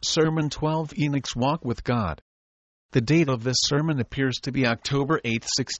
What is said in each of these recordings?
Sermon 12, Enoch's Walk with God. The date of this sermon appears to be October 8,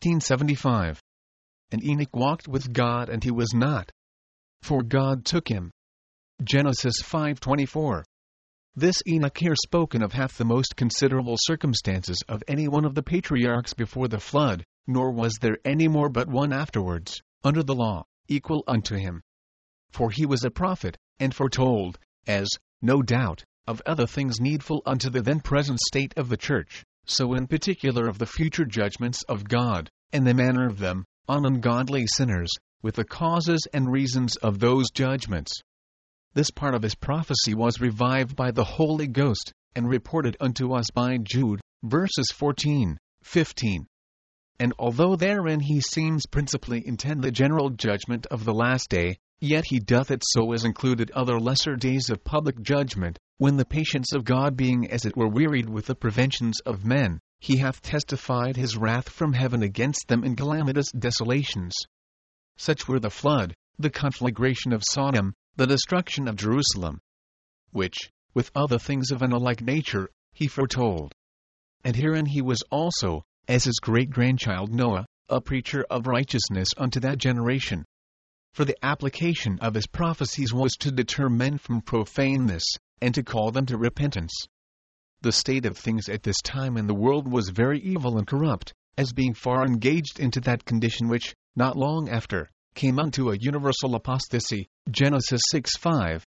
1675. And Enoch walked with God, and he was not, for God took him. Genesis 5:24. This Enoch here spoken of hath the most considerable circumstances of any one of the patriarchs before the flood, nor was there any more but one afterwards, under the law, equal unto him. For he was a prophet, and foretold, as, no doubt, of other things needful unto the then present state of the church, so in particular of the future judgments of God, and the manner of them, on ungodly sinners, with the causes and reasons of those judgments. This part of his prophecy was revived by the Holy Ghost, and reported unto us by Jude, verses 14, 15. And although therein he seems principally intend the general judgment of the last day, yet he doth it so as included other lesser days of public judgment, when the patience of God being as it were wearied with the preventions of men, he hath testified his wrath from heaven against them in calamitous desolations. Such were the flood, the conflagration of Sodom, the destruction of Jerusalem, which, with other things of an alike nature, he foretold. And herein he was also, as his great-grandchild Noah, a preacher of righteousness unto that generation. For the application of his prophecies was to deter men from profaneness, and to call them to repentance. The state of things at this time in the world was very evil and corrupt, as being far engaged into that condition which, not long after, came unto a universal apostasy, Genesis 6:5,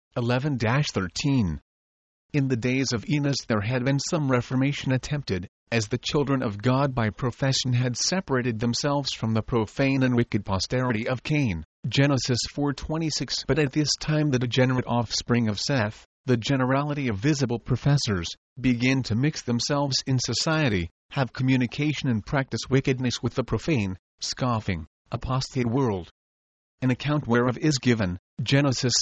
11-13. In the days of Enos there had been some reformation attempted, as the children of God by profession had separated themselves from the profane and wicked posterity of Cain, Genesis 4:26. But at this time the degenerate offspring of Seth, the generality of visible professors, begin to mix themselves in society, have communication and practice wickedness with the profane, scoffing, apostate world. An account whereof is given, Genesis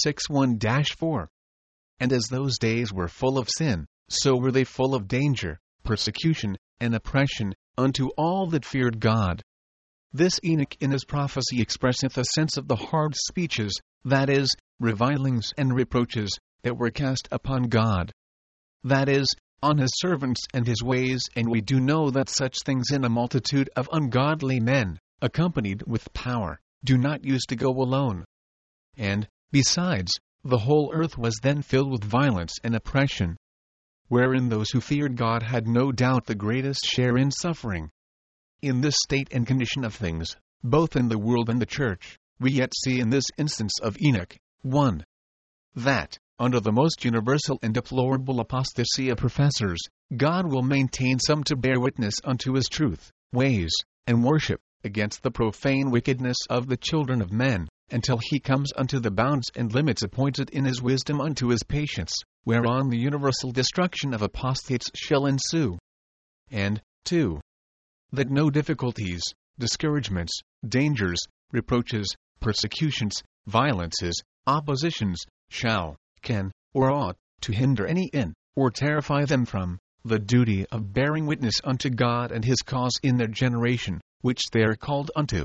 6:1-4. And as those days were full of sin, so were they full of danger, persecution, and oppression, unto all that feared God. This Enoch in his prophecy expresseth a sense of the hard speeches, that is, revilings and reproaches, that were cast upon God. That is, on his servants and his ways, and we do know that such things in a multitude of ungodly men, accompanied with power, do not use to go alone. And, besides, the whole earth was then filled with violence and oppression, wherein those who feared God had no doubt the greatest share in suffering. In this state and condition of things, both in the world and the church, we yet see in this instance of Enoch, 1. That, under the most universal and deplorable apostasy of professors, God will maintain some to bear witness unto his truth, ways, and worship, against the profane wickedness of the children of men, until he comes unto the bounds and limits appointed in his wisdom unto his patience, whereon the universal destruction of apostates shall ensue. And, 2. That no difficulties, discouragements, dangers, reproaches, persecutions, violences, oppositions, shall, can, or ought, to hinder any in, or terrify them from, the duty of bearing witness unto God and his cause in their generation, which they are called unto.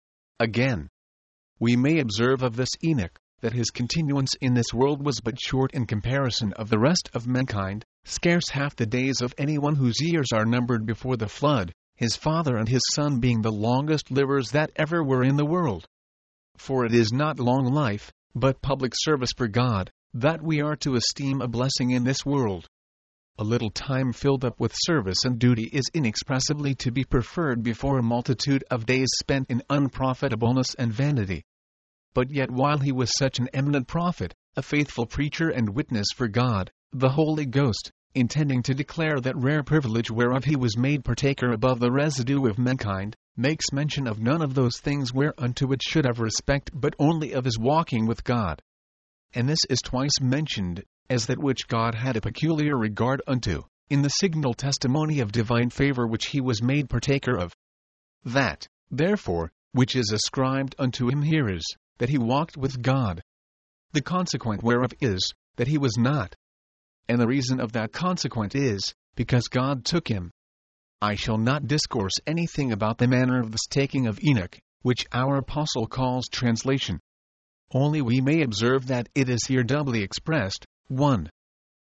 Again, we may observe of this Enoch, that his continuance in this world was but short in comparison of the rest of mankind, scarce half the days of any one whose years are numbered before the flood, his father and his son being the longest livers that ever were in the world. For it is not long life, but public service for God, that we are to esteem a blessing in this world. A little time filled up with service and duty is inexpressibly to be preferred before a multitude of days spent in unprofitableness and vanity. But yet while he was such an eminent prophet, a faithful preacher and witness for God, the Holy Ghost, intending to declare that rare privilege whereof he was made partaker above the residue of mankind, makes mention of none of those things whereunto it should have respect, but only of his walking with God. And this is twice mentioned, as that which God had a peculiar regard unto, in the signal testimony of divine favor which he was made partaker of. That, therefore, which is ascribed unto him here is, that he walked with God. The consequent whereof is, that he was not. And the reason of that consequent is, because God took him. I shall not discourse anything about the manner of this taking of Enoch, which our apostle calls translation. Only we may observe that it is here doubly expressed, 1.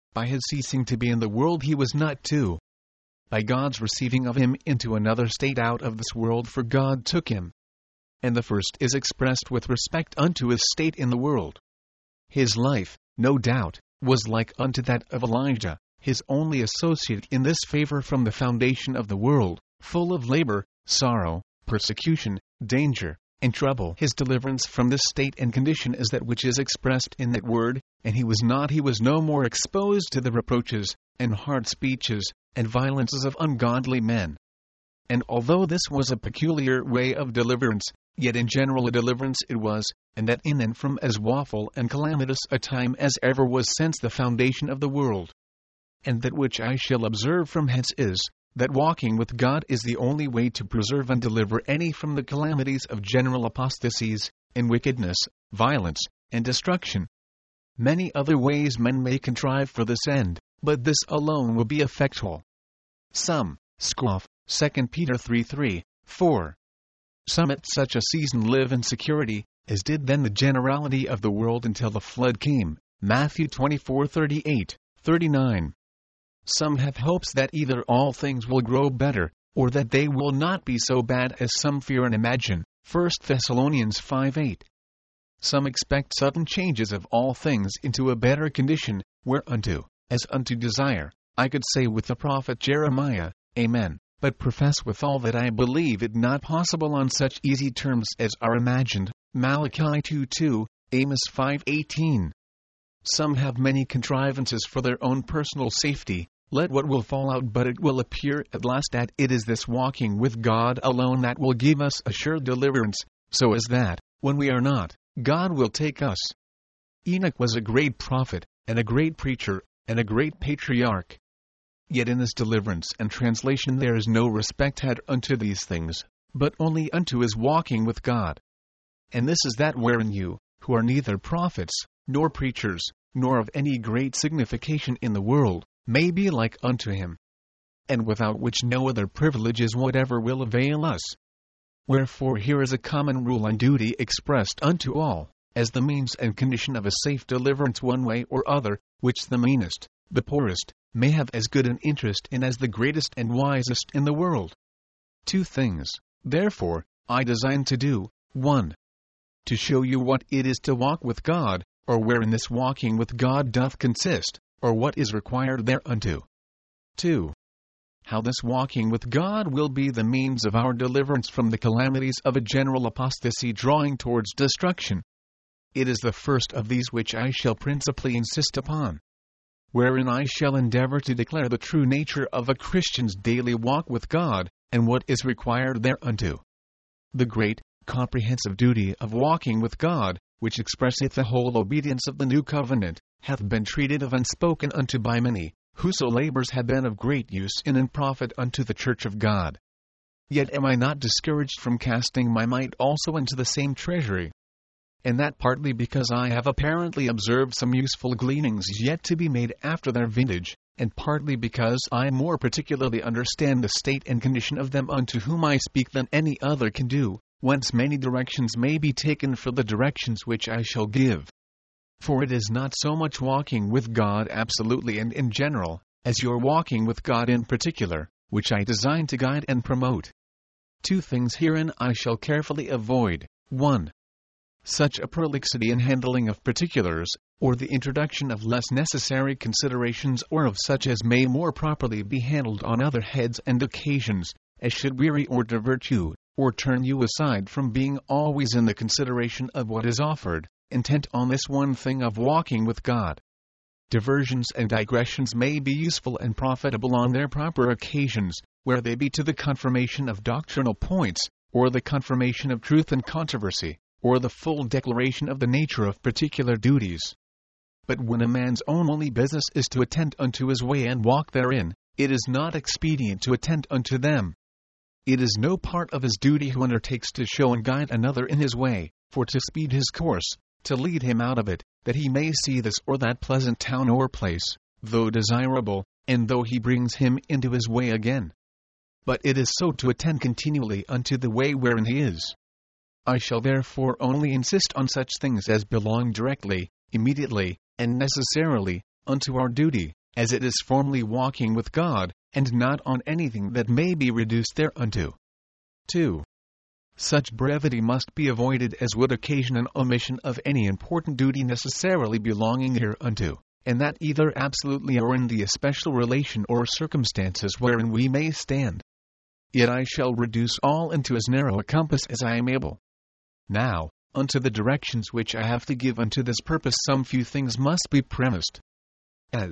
by his ceasing to be in the world he was not 2. By God's receiving of him into another state out of this world, for God took him. And the first is expressed with respect unto his state in the world. His life, no doubt, was like unto that of Elijah, his only associate in this favor from the foundation of the world, full of labor, sorrow, persecution, danger, and trouble. His deliverance from this state and condition is that which is expressed in that word, and he was no more exposed to the reproaches, and hard speeches, and violences of ungodly men. And although this was a peculiar way of deliverance, yet in general a deliverance it was, and that in and from as woeful and calamitous a time as ever was since the foundation of the world. And that which I shall observe from hence is, that walking with God is the only way to preserve and deliver any from the calamities of general apostasies, and wickedness, violence, and destruction. Many other ways men may contrive for this end, but this alone will be effectual. Some scoff, 2 Peter 3:3, 4. Some at such a season live in security, as did then the generality of the world until the flood came, Matthew 24:38, 39. Some have hopes that either all things will grow better, or that they will not be so bad as some fear and imagine, 1 Thessalonians 5:8. Some expect sudden changes of all things into a better condition, whereunto, as unto desire, I could say with the prophet Jeremiah, Amen, but profess withal that I believe it not possible on such easy terms as are imagined, Malachi 2:2, Amos 5:18. Some have many contrivances for their own personal safety, let what will fall out, but it will appear at last that it is this walking with God alone that will give us a sure deliverance, so as that, when we are not, God will take us. Enoch was a great prophet, and a great preacher, and a great patriarch. Yet in this deliverance and translation there is no respect had unto these things, but only unto his walking with God. And this is that wherein you, who are neither prophets, nor preachers, nor of any great signification in the world, may be like unto him. And without which no other privileges whatever will avail us. Wherefore here is a common rule and duty expressed unto all, as the means and condition of a safe deliverance one way or other, which the meanest, the poorest, may have as good an interest in as the greatest and wisest in the world. 2 things, therefore, I design to do: 1. To show you what it is to walk with God, or wherein this walking with God doth consist, or what is required thereunto. 2. How this walking with God will be the means of our deliverance from the calamities of a general apostasy drawing towards destruction. It is the first of these which I shall principally insist upon, wherein I shall endeavor to declare the true nature of a Christian's daily walk with God, and what is required thereunto. The great, comprehensive duty of walking with God, which expresseth the whole obedience of the new covenant, hath been treated of and spoken unto by many, whoso labors have been of great use in and profit unto the church of God. Yet am I not discouraged from casting my might also into the same treasury. And that partly because I have apparently observed some useful gleanings yet to be made after their vintage, and partly because I more particularly understand the state and condition of them unto whom I speak than any other can do, whence many directions may be taken for the directions which I shall give. For it is not so much walking with God absolutely and in general, as your walking with God in particular, which I design to guide and promote. 2 things herein I shall carefully avoid: 1. Such a prolixity in handling of particulars, or the introduction of less necessary considerations, or of such as may more properly be handled on other heads and occasions, as should weary or divert you, or turn you aside from being always in the consideration of what is offered, intent on this one thing of walking with God. Diversions and digressions may be useful and profitable on their proper occasions, where they be to the confirmation of doctrinal points, or the confirmation of truth and controversy, or the full declaration of the nature of particular duties. But when a man's own only business is to attend unto his way and walk therein, it is not expedient to attend unto them. It is no part of his duty who undertakes to show and guide another in his way, for to speed his course, to lead him out of it, that he may see this or that pleasant town or place, though desirable, and though he brings him into his way again. But it is so to attend continually unto the way wherein he is. I shall therefore only insist on such things as belong directly, immediately, and necessarily, unto our duty, as it is formally walking with God, and not on anything that may be reduced thereunto. 2. Such brevity must be avoided as would occasion an omission of any important duty necessarily belonging hereunto, and that either absolutely or in the especial relation or circumstances wherein we may stand. Yet I shall reduce all into as narrow a compass as I am able. Now, unto the directions which I have to give unto this purpose some few things must be premised. As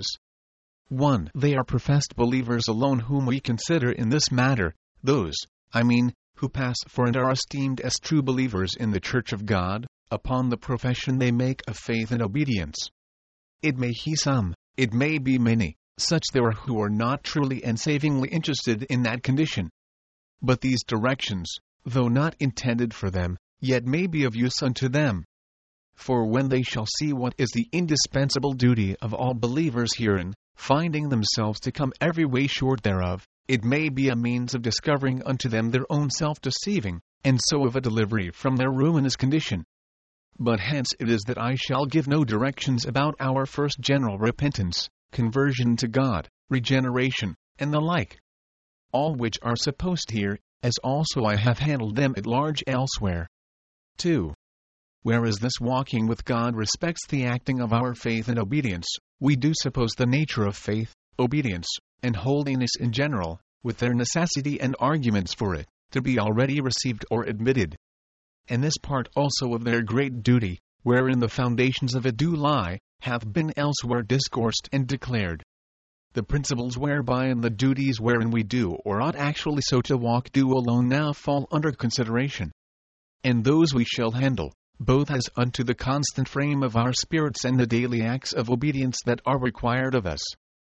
1. They are professed believers alone whom we consider in this matter, those, I mean, who pass for and are esteemed as true believers in the Church of God, upon the profession they make of faith and obedience. It may be some, it may be many, such there are who are not truly and savingly interested in that condition. But these directions, though not intended for them, yet may be of use unto them. For when they shall see what is the indispensable duty of all believers herein, finding themselves to come every way short thereof, it may be a means of discovering unto them their own self-deceiving, and so of a delivery from their ruinous condition. But hence it is that I shall give no directions about our first general repentance, conversion to God, regeneration, and the like. All which are supposed here, as also I have handled them at large elsewhere. 2. Whereas this walking with God respects the acting of our faith and obedience, we do suppose the nature of faith, obedience, and holiness in general, with their necessity and arguments for it, to be already received or admitted. And this part also of their great duty, wherein the foundations of it do lie, hath been elsewhere discoursed and declared. The principles whereby and the duties wherein we do or ought actually so to walk do alone now fall under consideration. And those we shall handle, both as unto the constant frame of our spirits and the daily acts of obedience that are required of us.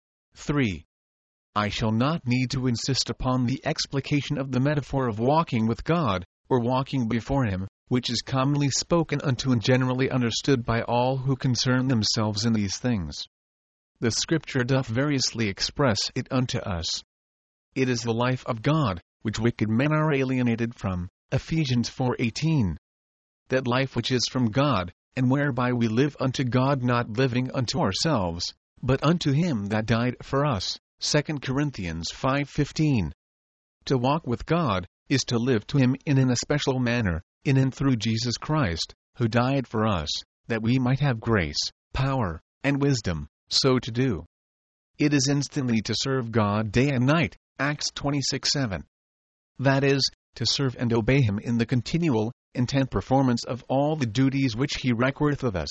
3. I shall not need to insist upon the explication of the metaphor of walking with God, or walking before Him, which is commonly spoken unto and generally understood by all who concern themselves in these things. The Scripture doth variously express it unto us. It is the life of God, which wicked men are alienated from, Ephesians 4:18. That life which is from God, and whereby we live unto God, not living unto ourselves, but unto Him that died for us, 2 Corinthians 5:15. To walk with God, is to live to Him in an especial manner, in and through Jesus Christ, who died for us, that we might have grace, power, and wisdom, so to do. It is instantly to serve God day and night, Acts 26:7. That is, to serve and obey Him in the continual, intent performance of all the duties which He requireth of us.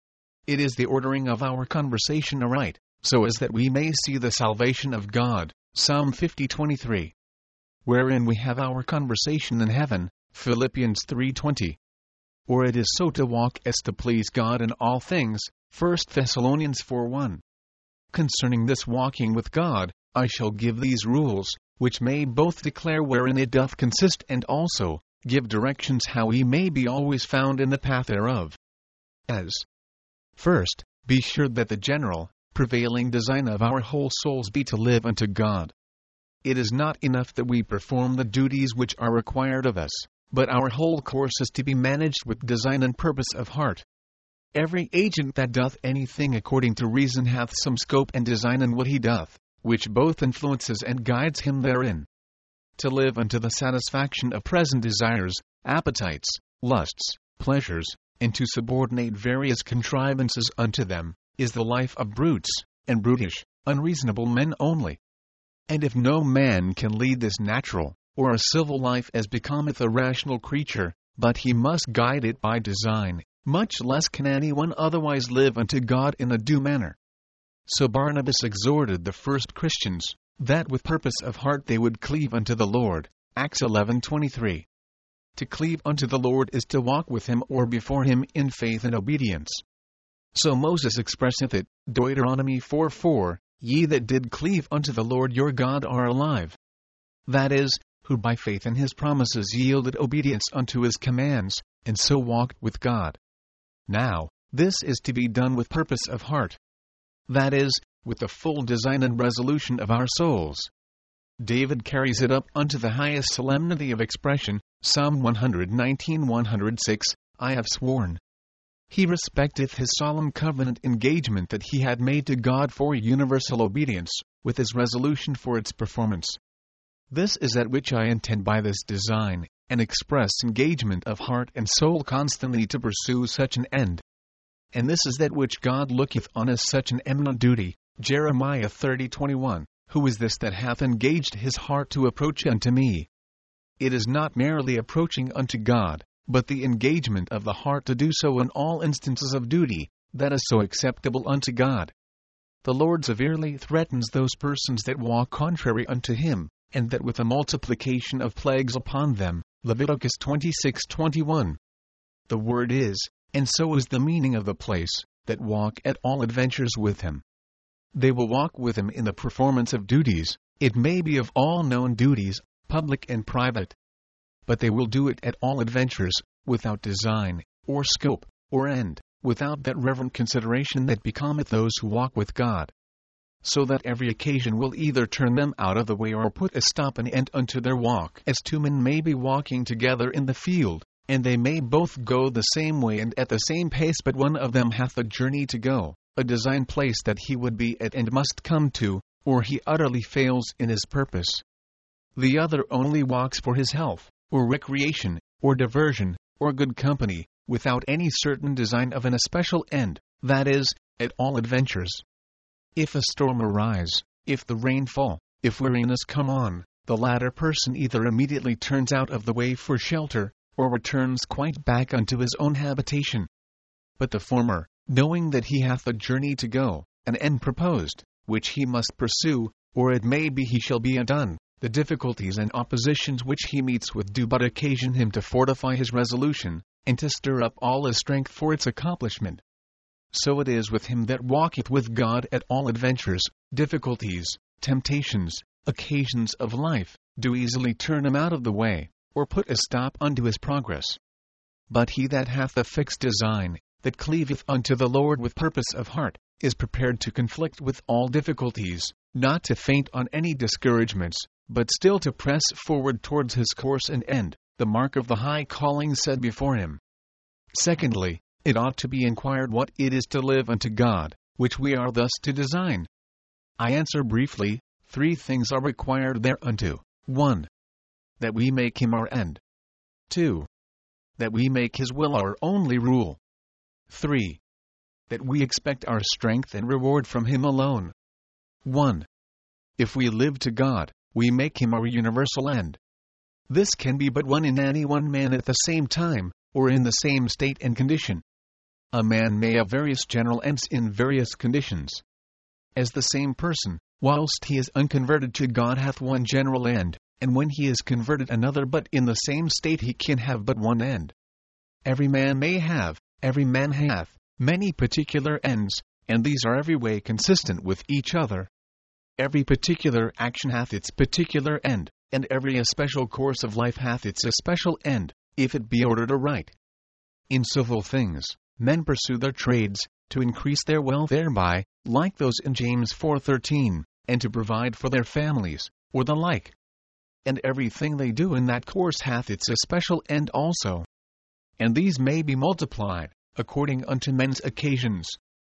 It is the ordering of our conversation aright, so as that we may see the salvation of God, Psalm 50:23. Wherein we have our conversation in heaven, Philippians 3:20. Or it is so to walk as to please God in all things, 1 Thessalonians 4:1. Concerning this walking with God, I shall give these rules, which may both declare wherein it doth consist and also give directions how we may be always found in the path thereof. As first, be sure that the general, prevailing design of our whole souls be to live unto God. It is not enough that we perform the duties which are required of us, but our whole course is to be managed with design and purpose of heart. Every agent that doth anything according to reason hath some scope and design in what he doth, which both influences and guides him therein. To live unto the satisfaction of present desires, appetites, lusts, pleasures, and to subordinate various contrivances unto them, is the life of brutes, and brutish, unreasonable men only. And if no man can lead this natural, or a civil life as becometh a rational creature, but he must guide it by design, much less can anyone otherwise live unto God in a due manner. So Barnabas exhorted the first Christians, that with purpose of heart they would cleave unto the Lord, Acts 11:23. To cleave unto the Lord is to walk with Him or before Him in faith and obedience. So Moses expresseth it, Deuteronomy 4:4, Ye that did cleave unto the Lord your God are alive. That is, who by faith in His promises yielded obedience unto His commands, and so walked with God. Now, this is to be done with purpose of heart. That is, with the full design and resolution of our souls. David carries it up unto the highest solemnity of expression, Psalm 119:106, I have sworn. he respecteth his solemn covenant engagement that he had made to God for universal obedience, with his resolution for its performance. This is that which I intend by this design, an express engagement of heart and soul constantly to pursue such an end. And this is that which God looketh on as such an eminent duty, Jeremiah 30:21, who is this that hath engaged his heart to approach unto me? It is not merely approaching unto God, but the engagement of the heart to do so in all instances of duty, that is so acceptable unto God. The Lord severely threatens those persons that walk contrary unto him, and that with a multiplication of plagues upon them, Leviticus 26:21. The word is, and so is the meaning of the place, that walk at all adventures with him. They will walk with him in the performance of duties, it may be of all known duties, public and private. But they will do it at all adventures, without design, or scope, or end, without that reverent consideration that becometh those who walk with God. So that every occasion will either turn them out of the way or put a stop and end unto their walk. As two men may be walking together in the field, and they may both go the same way and at the same pace, but one of them hath a journey to go, a designed place that he would be at and must come to, or he utterly fails in his purpose. The other only walks for his health, or recreation, or diversion, or good company, without any certain design of an especial end, that is, at all adventures. If a storm arise, if the rain fall, if weariness come on, the latter person either immediately turns out of the way for shelter, or returns quite back unto his own habitation. But the former, knowing that he hath a journey to go, an end proposed, which he must pursue, or it may be he shall be undone, the difficulties and oppositions which he meets with do but occasion him to fortify his resolution, and to stir up all his strength for its accomplishment. So it is with him that walketh with God at all adventures, difficulties, temptations, occasions of life, do easily turn him out of the way, or put a stop unto his progress. But he that hath a fixed design, that cleaveth unto the Lord with purpose of heart, is prepared to conflict with all difficulties, not to faint on any discouragements, but still to press forward towards his course and end, the mark of the high calling set before him. Secondly, it ought to be inquired what it is to live unto God, which we are thus to design. I answer briefly, 3 things are required thereunto. 1. That we make him our end. 2. That we make his will our only rule. 3. That we expect our strength and reward from him alone. 1. If we live to God, we make him our universal end. This can be but one in any one man at the same time, or in the same state and condition. A man may have various general ends in various conditions. As the same person, whilst he is unconverted to God, hath one general end, and when he is converted another, but in the same state he can have but one end. Every man may have, every man hath, many particular ends, and these are every way consistent with each other. Every particular action hath its particular end, and every especial course of life hath its especial end, if it be ordered aright. In civil things, men pursue their trades, to increase their wealth thereby, like those in James 4:13, and to provide for their families, or the like. And everything they do in that course hath its especial end also. And these may be multiplied, according unto men's occasions.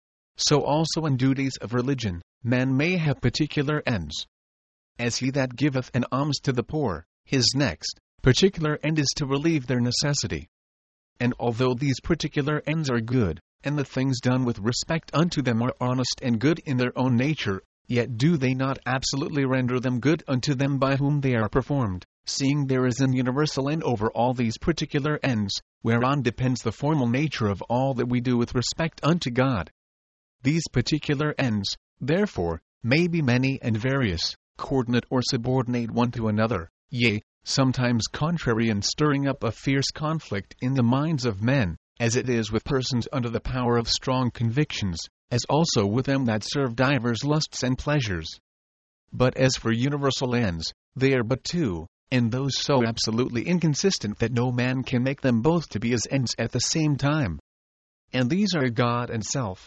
So also in duties of religion, men may have particular ends. As he that giveth an alms to the poor, his next particular end is to relieve their necessity. And although these particular ends are good, and the things done with respect unto them are honest and good in their own nature, yet do they not absolutely render them good unto them by whom they are performed, seeing there is an universal end over all these particular ends, whereon depends the formal nature of all that we do with respect unto God. These particular ends, therefore, may be many and various, coordinate or subordinate one to another, yea, sometimes contrary, and stirring up a fierce conflict in the minds of men, as it is with persons under the power of strong convictions, as also with them that serve divers lusts and pleasures. But as for universal ends, they are but 2, and those so absolutely inconsistent that no man can make them both to be his ends at the same time. And these are God and self.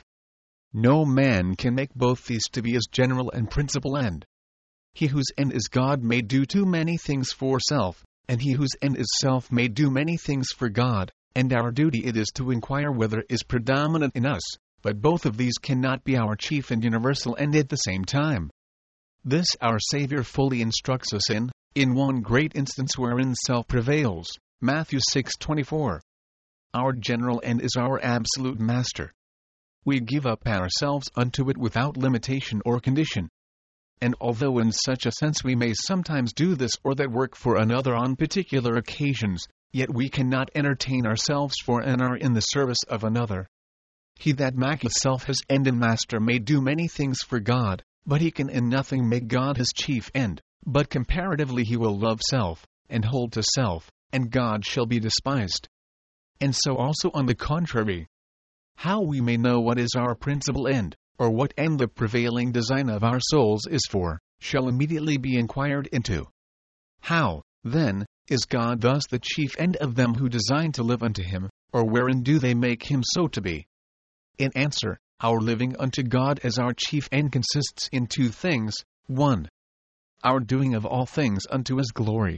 No man can make both these to be his general and principal end. He whose end is God may do too many things for self, and he whose end is self may do many things for God, and our duty it is to inquire whether is predominant in us, but both of these cannot be our chief and universal end at the same time. This our Savior fully instructs us in one great instance wherein self prevails, Matthew 6:24. Our general end is our absolute master. We give up ourselves unto it without limitation or condition. And although in such a sense we may sometimes do this or that work for another on particular occasions, yet we cannot entertain ourselves for and are in the service of another. He that maketh self his end and master may do many things for God, but he can in nothing make God his chief end, but comparatively he will love self, and hold to self, and God shall be despised. And so also on the contrary. How we may know what is our principal end, or what end the prevailing design of our souls is for, shall immediately be inquired into. How, then, is God thus the chief end of them who design to live unto him, or wherein do they make him so to be? In answer, our living unto God as our chief end consists in two things: 1. Our doing of all things unto his glory,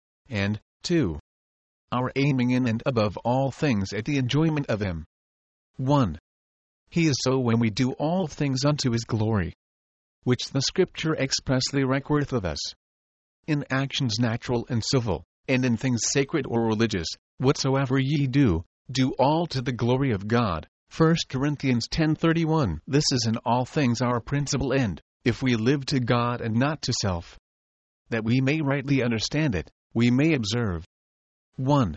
and 2. Our aiming in and above all things at the enjoyment of him. 1. He is so when we do all things unto his glory, which the Scripture expressly recordeth of us. In actions natural and civil, and in things sacred or religious, whatsoever ye do, do all to the glory of God. 1 Corinthians 10:31. This is in all things our principal end, if we live to God and not to self. That we may rightly understand it, we may observe 1.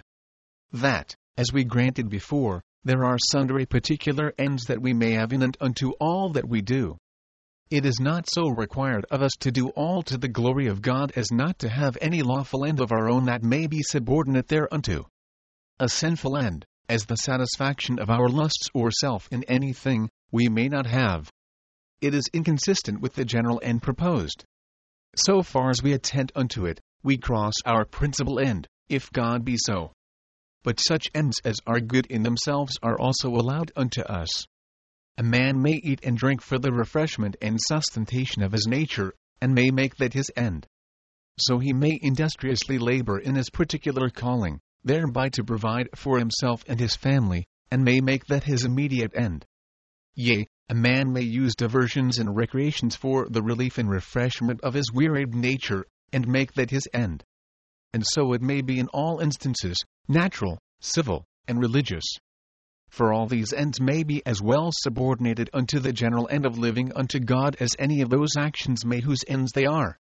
That, as we granted before, there are sundry particular ends that we may have in and unto all that we do. It is not so required of us to do all to the glory of God as not to have any lawful end of our own that may be subordinate thereunto. A sinful end, as the satisfaction of our lusts or self in anything, we may not have. It is inconsistent with the general end proposed. So far as we attend unto it, we cross our principal end, if God be so. But such ends as are good in themselves are also allowed unto us. A man may eat and drink for the refreshment and sustentation of his nature, and may make that his end. So he may industriously labor in his particular calling, thereby to provide for himself and his family, and may make that his immediate end. Yea, a man may use diversions and recreations for the relief and refreshment of his wearied nature, and make that his end. And so it may be in all instances, natural, civil, and religious. For all these ends may be as well subordinated unto the general end of living unto God as any of those actions may whose ends they are.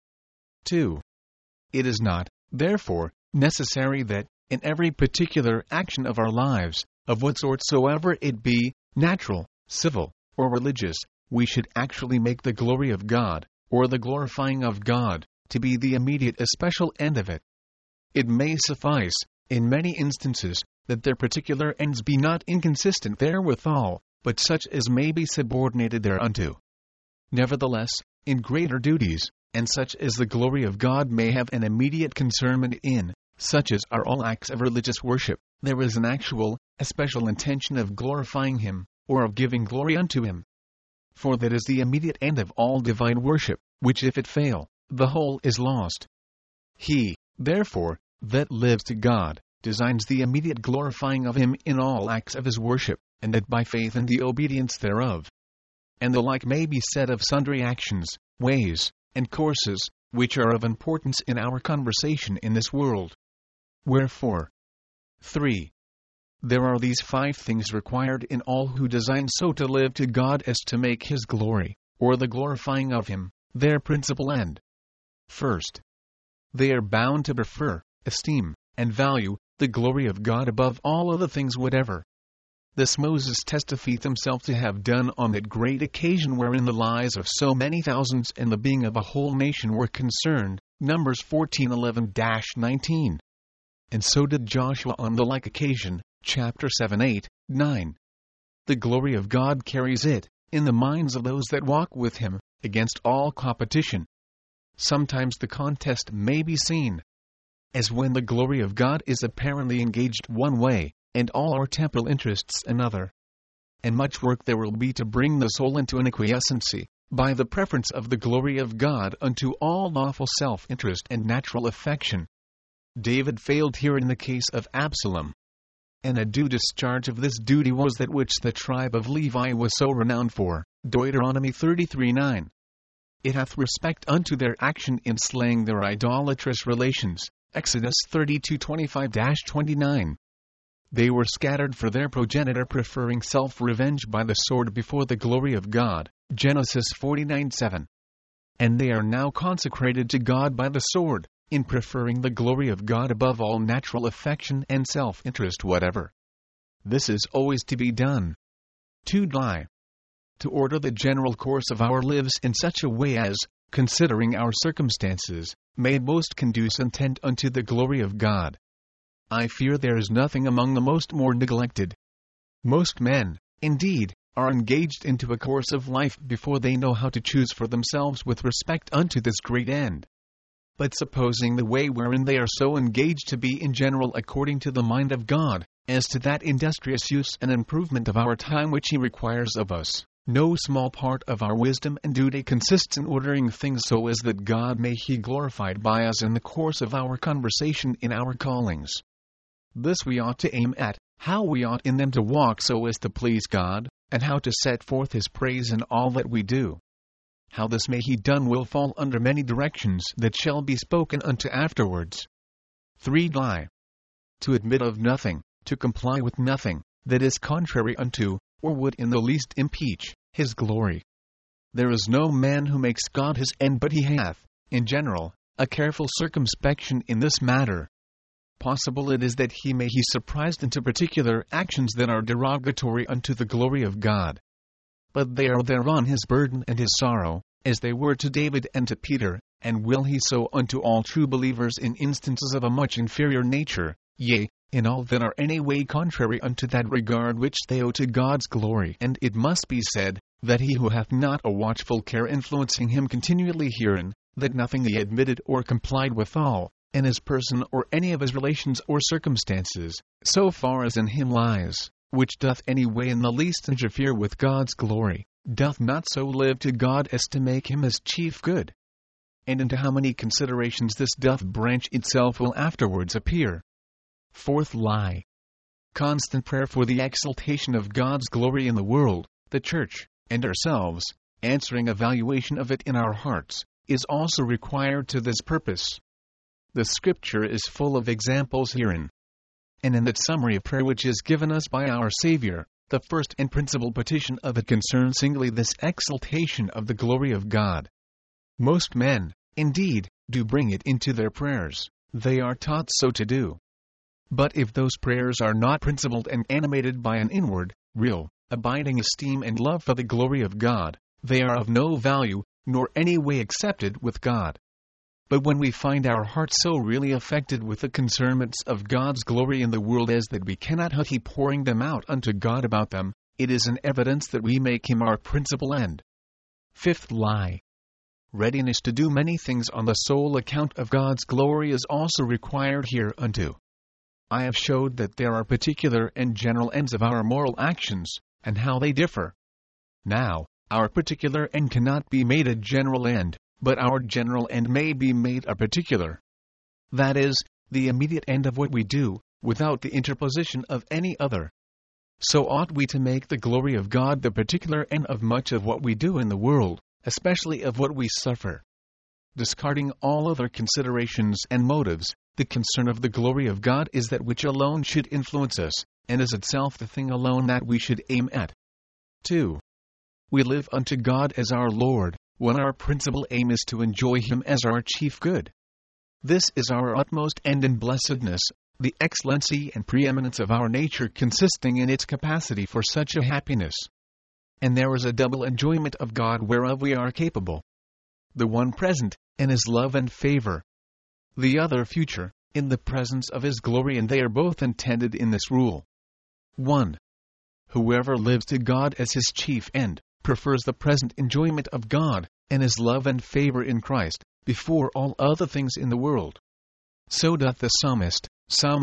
2. It is not, therefore, necessary that, in every particular action of our lives, of what sort soever it be, natural, civil, or religious, we should actually make the glory of God, or the glorifying of God, to be the immediate especial end of it. It may suffice, in many instances, that their particular ends be not inconsistent therewithal, but such as may be subordinated thereunto. Nevertheless, in greater duties, and such as the glory of God may have an immediate concernment in, such as are all acts of religious worship, there is an actual, especial intention of glorifying him, or of giving glory unto him. For that is the immediate end of all divine worship, which if it fail, the whole is lost. He, therefore, that lives to God, designs the immediate glorifying of him in all acts of his worship, and that by faith and the obedience thereof. And the like may be said of sundry actions, ways, and courses, which are of importance in our conversation in this world. Wherefore, 3. There are these 5 things required in all who design so to live to God as to make his glory, or the glorifying of him, their principal end. First, they are bound to prefer, esteem, and value the glory of God above all other things whatever. This Moses testifieth himself to have done on that great occasion wherein the lives of so many thousands and the being of a whole nation were concerned, Numbers 14:11-19. And so did Joshua on the like occasion, chapter 7:8-9. The glory of God carries it, in the minds of those that walk with him, against all competition. Sometimes the contest may be seen, as when the glory of God is apparently engaged one way, and all our temporal interests another. And much work there will be to bring the soul into an acquiescency, by the preference of the glory of God unto all lawful self-interest and natural affection. David failed here in the case of Absalom. and a due discharge of this duty was that which the tribe of Levi was so renowned for. Deuteronomy 33:9. It hath respect unto their action in slaying their idolatrous relations. Exodus 32:25-29. They were scattered for their progenitor preferring self-revenge by the sword before the glory of God. Genesis 49:7. And they are now consecrated to God by the sword, in preferring the glory of God above all natural affection and self-interest whatever. This is always to be done. 2. To order the general course of our lives in such a way as, considering our circumstances, may most conduce and tend unto the glory of God. I fear there is nothing among the most more neglected. Most men, indeed, are engaged into a course of life before they know how to choose for themselves with respect unto this great end. But supposing the way wherein they are so engaged to be in general according to the mind of God, as to that industrious use and improvement of our time which He requires of us, no small part of our wisdom and duty consists in ordering things so as that God may be glorified by us in the course of our conversation in our callings. This we ought to aim at, how we ought in them to walk so as to please God, and how to set forth His praise in all that we do. How this may be done will fall under many directions that shall be spoken unto afterwards. 3. To admit of nothing, to comply with nothing, that is contrary unto, or would in the least impeach, His glory. There is no man who makes God his end, but he hath, in general, a careful circumspection in this matter. Possible it is that he may be surprised into particular actions that are derogatory unto the glory of God. But they are thereon his burden and his sorrow, as they were to David and to Peter, and will he so unto all true believers in instances of a much inferior nature, yea, in all that are any way contrary unto that regard which they owe to God's glory. And it must be said, that he who hath not a watchful care influencing him continually herein, that nothing he admitted or complied withal, in his person or any of his relations or circumstances, so far as in him lies, which doth any way in the least interfere with God's glory, doth not so live to God as to make him his chief good. And into how many considerations this doth branch itself will afterwards appear. 4. Constant prayer for the exaltation of God's glory in the world, the church, and ourselves, answering evaluation of it in our hearts, is also required to this purpose. The Scripture is full of examples herein. And in that summary of prayer which is given us by our Savior, the first and principal petition of it concerns singly this exaltation of the glory of God. Most men, indeed, do bring it into their prayers, they are taught so to do. But if those prayers are not principled and animated by an inward, real, abiding esteem and love for the glory of God, they are of no value, nor any way accepted with God. But when we find our hearts so really affected with the concernments of God's glory in the world as that we cannot help pouring them out unto God about them, it is an evidence that we make Him our principal end. 5. Readiness to do many things on the sole account of God's glory is also required hereunto. I have showed that there are particular and general ends of our moral actions, and how they differ. Now, our particular end cannot be made a general end, but our general end may be made a particular. That is, the immediate end of what we do, without the interposition of any other. So ought we to make the glory of God the particular end of much of what we do in the world, especially of what we suffer. Discarding all other considerations and motives, the concern of the glory of God is that which alone should influence us, and is itself the thing alone that we should aim at. 2. We live unto God as our Lord, when our principal aim is to enjoy Him as our chief good. This is our utmost end in blessedness, the excellency and preeminence of our nature consisting in its capacity for such a happiness. And there is a double enjoyment of God whereof we are capable. The one present, in His love and favor. The other future, in the presence of His glory, and they are both intended in this rule. 1. Whoever lives to God as his chief end, prefers the present enjoyment of God, and His love and favor in Christ, before all other things in the world. So doth the psalmist, Psalm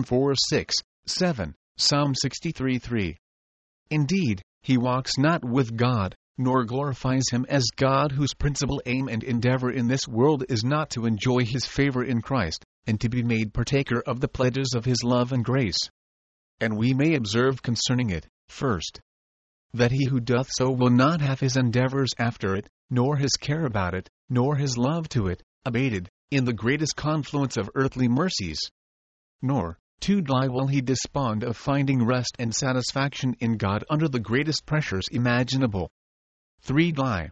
4:6-7, Psalm 63:3. Indeed, he walks not with God, nor glorifies Him as God, whose principal aim and endeavor in this world is not to enjoy His favor in Christ, and to be made partaker of the pledges of His love and grace. And we may observe concerning it, first, that he who doth so will not have his endeavors after it, nor his care about it, nor his love to it, abated, in the greatest confluence of earthly mercies. Nor, too, will he despond of finding rest and satisfaction in God under the greatest pressures imaginable. 3.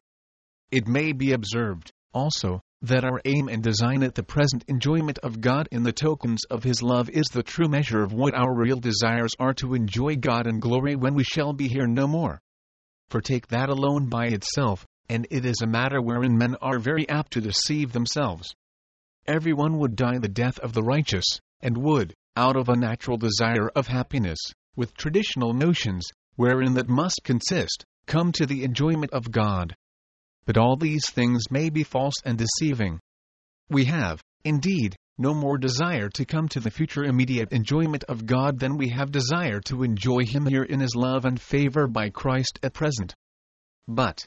It may be observed, also, that our aim and design at the present enjoyment of God in the tokens of His love is the true measure of what our real desires are to enjoy God in glory when we shall be here no more. For take that alone by itself, and it is a matter wherein men are very apt to deceive themselves. Everyone would die the death of the righteous, and would, out of a natural desire of happiness, with traditional notions, wherein that must consist, come to the enjoyment of God. But all these things may be false and deceiving. We have, indeed, no more desire to come to the future immediate enjoyment of God than we have desire to enjoy Him here in His love and favor by Christ at present. But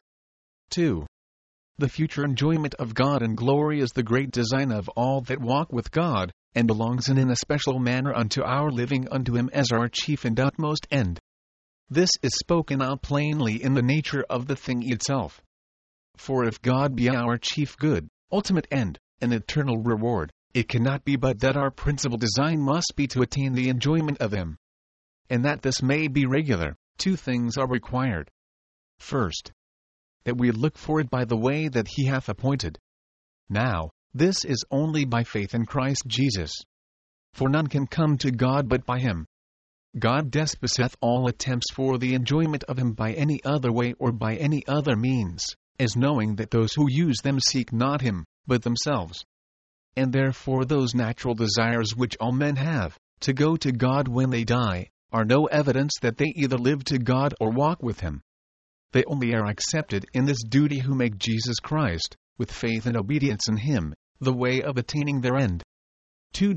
2. The future enjoyment of God in glory is the great design of all that walk with God, and belongs in a special manner unto our living unto Him as our chief and utmost end. This is spoken out plainly in the nature of the thing itself. For if God be our chief good, ultimate end, and eternal reward, it cannot be but that our principal design must be to attain the enjoyment of Him. And that this may be regular, 2 things are required. First, that we look for it by the way that He hath appointed. Now, this is only by faith in Christ Jesus. For none can come to God but by Him. God despiseth all attempts for the enjoyment of Him by any other way or by any other means, as knowing that those who use them seek not Him, but themselves. And therefore those natural desires which all men have, to go to God when they die, are no evidence that they either live to God or walk with Him. They only are accepted in this duty who make Jesus Christ, with faith and obedience in Him, the way of attaining their end. 2.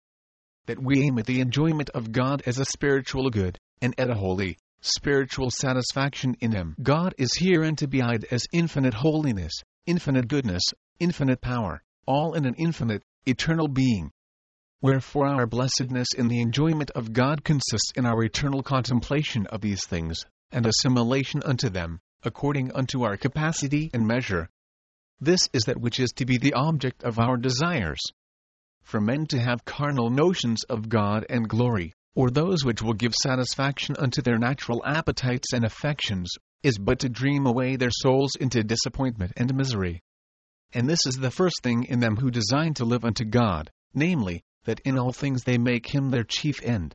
That we aim at the enjoyment of God as a spiritual good, and at a holy, spiritual satisfaction in Him. God is herein to be eyed as infinite holiness, infinite goodness, infinite power, all in an infinite, eternal being. Wherefore our blessedness in the enjoyment of God consists in our eternal contemplation of these things, and assimilation unto them, according unto our capacity and measure. This is that which is to be the object of our desires. For men to have carnal notions of God and glory, or those which will give satisfaction unto their natural appetites and affections, is but to dream away their souls into disappointment and misery. And this is the first thing in them who design to live unto God, namely, that in all things they make Him their chief end.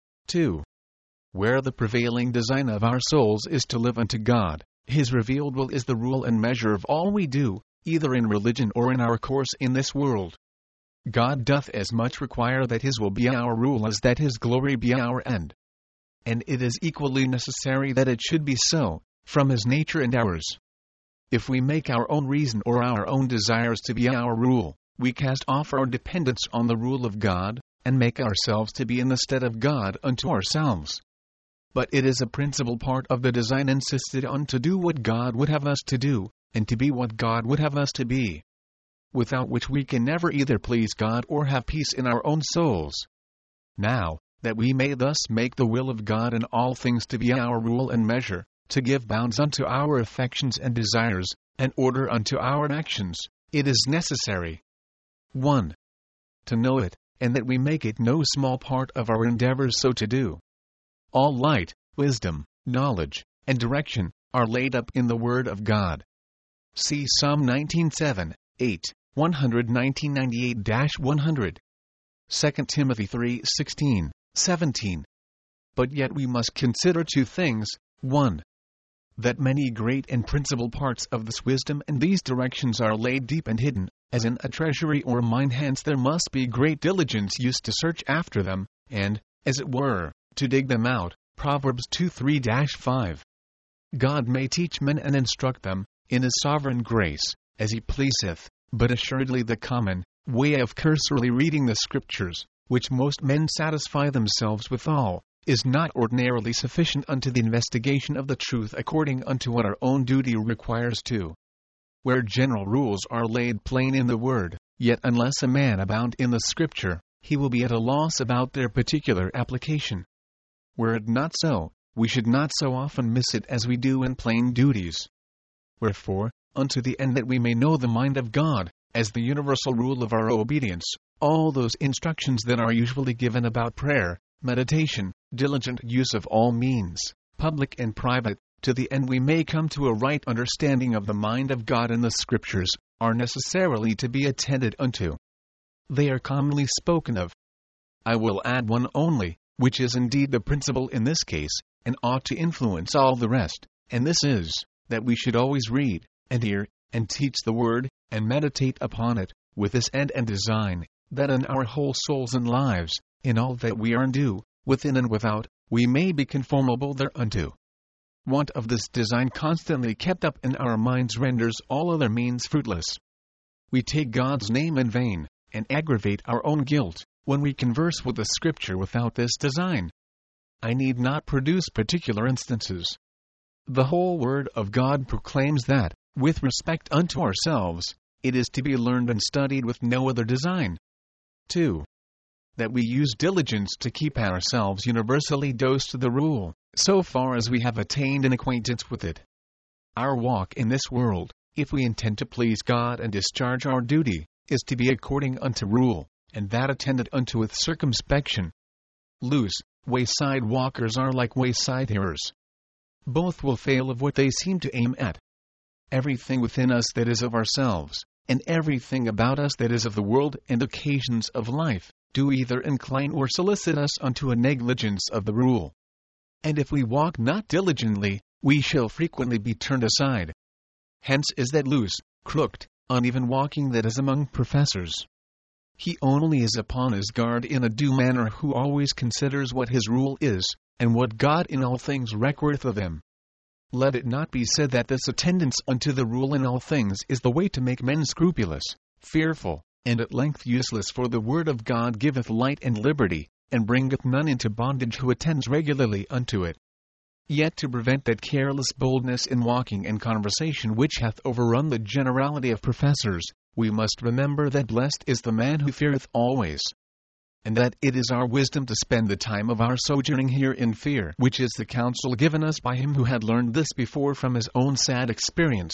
2. Where the prevailing design of our souls is to live unto God, His revealed will is the rule and measure of all we do, either in religion or in our course in this world. God doth as much require that His will be our rule as that His glory be our end. And it is equally necessary that it should be so, from His nature and ours. If we make our own reason or our own desires to be our rule, we cast off our dependence on the rule of God, and make ourselves to be in the stead of God unto ourselves. But it is a principal part of the design insisted on to do what God would have us to do, and to be what God would have us to be. Without which we can never either please God or have peace in our own souls. Now, that we may thus make the will of God in all things to be our rule and measure, to give bounds unto our affections and desires, and order unto our actions, it is necessary. 1. To know it, and that we make it no small part of our endeavors so to do. All light, wisdom, knowledge, and direction, are laid up in the Word of God. See Psalm 19:7, 8, 1998-100. 2 Timothy 3:16, 17. But yet we must consider 2 things. 1. That many great and principal parts of this wisdom and these directions are laid deep and hidden, as in a treasury or mine, hence there must be great diligence used to search after them, and, as it were, to dig them out. Proverbs 2:3-5. God may teach men and instruct them, in His sovereign grace, as He pleaseth, but assuredly the common way of cursorily reading the Scriptures, which most men satisfy themselves withal, is not ordinarily sufficient unto the investigation of the truth according unto what our own duty requires to. Where general rules are laid plain in the Word, yet unless a man abound in the Scripture, he will be at a loss about their particular application. Were it not so, we should not so often miss it as we do in plain duties. Wherefore, unto the end that we may know the mind of God, as the universal rule of our obedience, all those instructions that are usually given about prayer, meditation, diligent use of all means, public and private, to the end we may come to a right understanding of the mind of God in the Scriptures, are necessarily to be attended unto. They are commonly spoken of. I will add one only, which is indeed the principal in this case, and ought to influence all the rest, and this is, that we should always read, and hear, and teach the Word, and meditate upon it, with this end and design, that in our whole souls and lives, in all that we are and do, within and without, we may be conformable thereunto. Want of this design constantly kept up in our minds renders all other means fruitless. We take God's name in vain, and aggravate our own guilt, when we converse with the Scripture without this design. I need not produce particular instances. The whole Word of God proclaims that, with respect unto ourselves, it is to be learned and studied with no other design. 2. That we use diligence to keep ourselves universally dosed to the rule, so far as we have attained an acquaintance with it. Our walk in this world, if we intend to please God and discharge our duty, is to be according unto rule, and that attended unto with circumspection. Loose, wayside walkers are like wayside hearers. Both will fail of what they seem to aim at. Everything within us that is of ourselves, and everything about us that is of the world and occasions of life, do either incline or solicit us unto a negligence of the rule. And if we walk not diligently, we shall frequently be turned aside. Hence is that loose, crooked, uneven walking that is among professors. He only is upon his guard in a due manner who always considers what his rule is, and what God in all things requireth of him. Let it not be said that this attendance unto the rule in all things is the way to make men scrupulous, fearful, and at length useless, for the word of God giveth light and liberty, and bringeth none into bondage who attends regularly unto it. Yet to prevent that careless boldness in walking and conversation which hath overrun the generality of professors, we must remember that blessed is the man who feareth always, and that it is our wisdom to spend the time of our sojourning here in fear, which is the counsel given us by him who had learned this before from his own sad experience.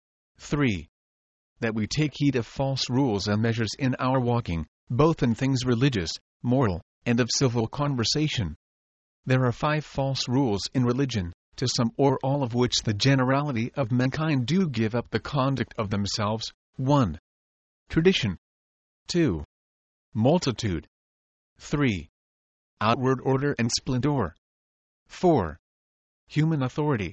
3. That we take heed of false rules and measures in our walking, both in things religious, moral, and of civil conversation. There are 5 false rules in religion, to some or all of which the generality of mankind do give up the conduct of themselves. 1. Tradition. 2. Multitude. 3. Outward order and splendor. 4. Human authority.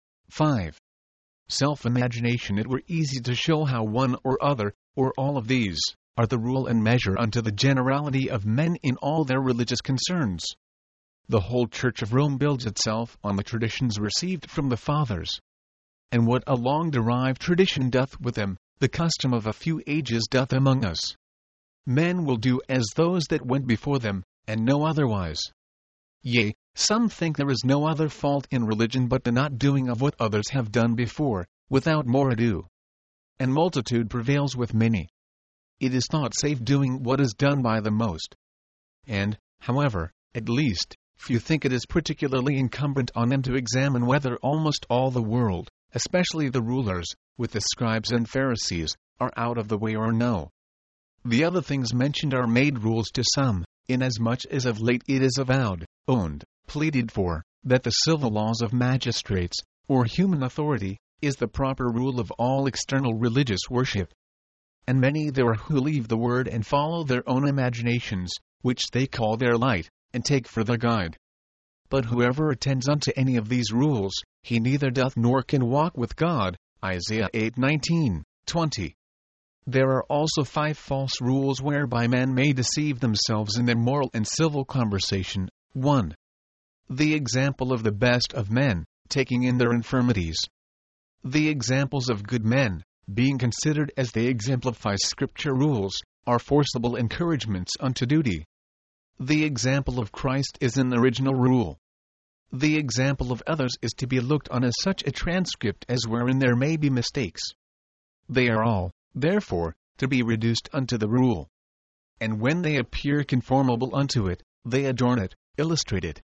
5. Self-imagination. It were easy to show how one or other, or all of these, are the rule and measure unto the generality of men in all their religious concerns. The whole Church of Rome builds itself on the traditions received from the Fathers. And what a long-derived tradition doth with them, the custom of a few ages doth among us. Men will do as those that went before them, and no otherwise. Yea, some think there is no other fault in religion but the not doing of what others have done before, without more ado. And multitude prevails with many. It is thought safe doing what is done by the most. And, however, at least, few think it is particularly incumbent on them to examine whether almost all the world, especially the rulers, with the scribes and Pharisees, are out of the way or no. The other things mentioned are made rules to some, inasmuch as of late it is avowed, owned, pleaded for, that the civil laws of magistrates, or human authority, is the proper rule of all external religious worship. And many there are who leave the word and follow their own imaginations, which they call their light, and take for their guide. But whoever attends unto any of these rules, he neither doth nor can walk with God. Isaiah 8:19, 20. There are also 5 false rules whereby men may deceive themselves in their moral and civil conversation. 1. The example of the best of men, taking in their infirmities. The examples of good men, being considered as they exemplify Scripture rules, are forcible encouragements unto duty. The example of Christ is an original rule. The example of others is to be looked on as such a transcript as wherein there may be mistakes. They are all, therefore, to be reduced unto the rule. And when they appear conformable unto it, they adorn it, illustrate it,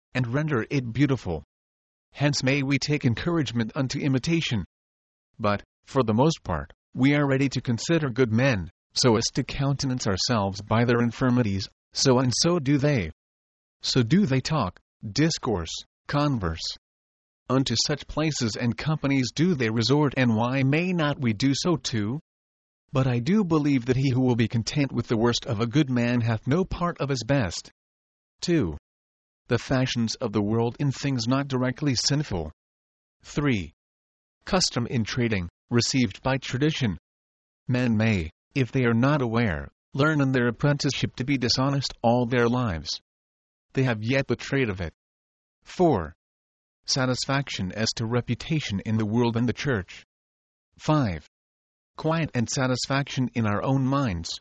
and render it beautiful. Hence may we take encouragement unto imitation. But, for the most part, we are ready to consider good men, so as to countenance ourselves by their infirmities, so and so do they. So do they talk, discourse, converse. Unto such places and companies do they resort, and why may not we do so too? But I do believe that he who will be content with the worst of a good man hath no part of his best. 2. The fashions of the world in things not directly sinful. 3. Custom in trading, received by tradition. Men may, if they are not aware, learn in their apprenticeship to be dishonest all their lives. They have yet the trade of it. 4. Satisfaction as to reputation in the world and the church. 5. Quiet and satisfaction in our own minds.